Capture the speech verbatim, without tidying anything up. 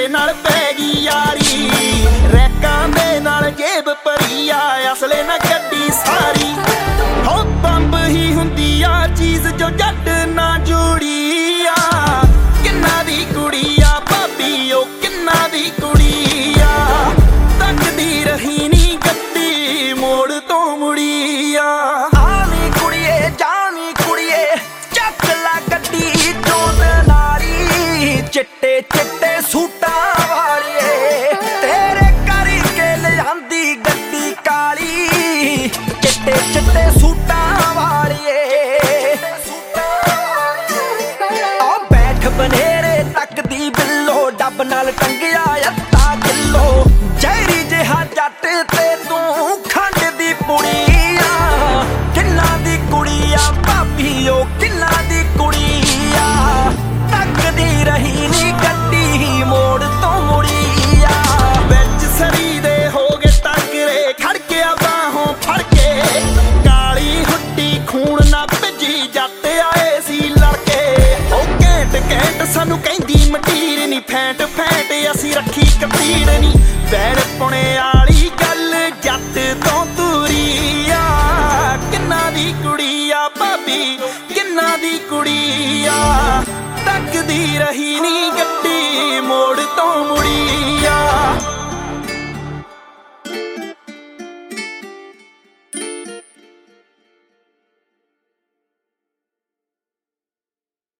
ਤੇਰੇ ਨਾਲ ਪੈ ਗਈ ਯਾਰੀ। ਰੈਕਾਂ ਦੇ ਨਾਲ ਜੇਬ ਭਰੀ ਆ, ਅਸਲੇ ਨਾ ਗੱਡੀ ਸਾਰੀ। ਹੋ ਬੰਬ ਹੀ ਹੁੰਦੀ ਆ ਚੀਜ਼ ਜੋ ਜੱਟ ਨਾ ਜੋੜੀ ਆ। ਕਿੰਨਾ ਦੀ ਕੁੜੀ ਆ ਭਾਬੀ ਉਹ ਕਿੰਨਾ ਦੀ ਕੁੜੀ ਆ। ਤੱਕਦੀ ਰਹੀ ਨੀ ਗੱਡੀ ਮੋੜ ਤੋਂ ਮੁੜੀ ਆ। ਆਵੀਂ ਕੁੜੀਏ ਜਾਵੀਂ ਕੁੜੀਏ ਚੱਕ ਲਾ ਗੱਡੀ ਚੋਣ ਨਾਲੀ। ਚਿੱਟੇ ਚਿੱਟੇ ਸੂਟਾਂ ਵਾਲੀਏ ਤੇਰੇ ਕਰਕੇ ਲਿਆਂਦੀ ਗੱਡੀ ਕਾਲੀ। ਚਿੱਟੇ ਚਿੱਟੇ ਸੂਟਾਂ ਵਾਲੀਏ ਆ ਬੈਠ ਬਨੇਰੇ ਤੱਕਦੀ ਬਿੱਲੋ ਡੱਬ ਨਾਲ ਟੰਗਿਆ ਅੱਧਾ ਕਿੱਲੋ। ਜ਼ਹਿਰੀ ਜਿਹਾ ਜੱਟ ਤੇ ਤੂੰ ਖੰਡ ਦੀ ਪੁੜੀ ਆ। ਕਿੰਨਾ ਦੀ ਕੁੜੀ ਆ ਭਾਬੀ ਉਹ ਕਿੰਨਾ ਦੀ ਕੁੜੀ ਆ। ਤੱਕਦੀ ਰਹੀ ਨੀ ਗੱਡੀ ਮੋੜ ਤੋਂ ਮੁੜੀ ਆ। ਵਿੱਚ ਸਰੀ ਦੇ ਹੋ ਗਏ ਟਾਕਰੇ ਖੜਕਿਆ ਬਾਹੋਂ ਫੜ ਕੇ। ਕਾਲੀ ਹੁੱਡੀ ਖੂਨ ਨਾ ਭਿੱਜੀ ਜੱਟ ਆਏ ਸੀ ਲੜਕੇ। ਉਹ ਘੈਂਟ ਘੈਂਟ ਸਾਨੂੰ ਕਹਿੰਦੀ ਮਟੀਰ ਨੀ ਫੈਂਟ ਫੈਂਟ ਅਸੀਂ ਰੱਖੀ ਕਤੀੜ ਨੀ। ਵੈਣ ਪੁਣੇ ਵਾਲੀ ਗੱਲ ਜੱਟ ਤੋਂ ਦੂਰੀ ਆ। ਕਿੰਨਾ ਦੀ ਕੁੜੀ ਆ ਭਾਬੀ ਕਿੰਨਾ ਦੀ ਕੁੜੀ ਆ। ਤੱਕਦੀ ਰਹੀ ਨੀ